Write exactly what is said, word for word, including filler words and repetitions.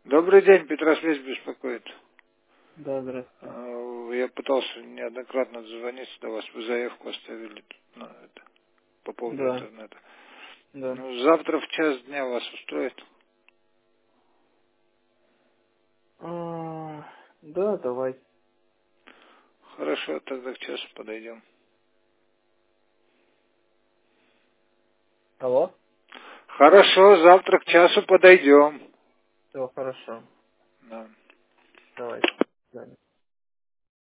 Добрый день, Петрослав беспокоит. Да, здравствуйте. А, Я пытался неоднократно дозвониться до вас, вы заявку оставили на это, по поводу Да, интернета. да. Ну, завтра в час дня вас устроит? А, да, давай. Хорошо, тогда к часу подойдем. Алло? Хорошо, завтра к часу подойдем. Все, хорошо. Да. Давай. До свидания.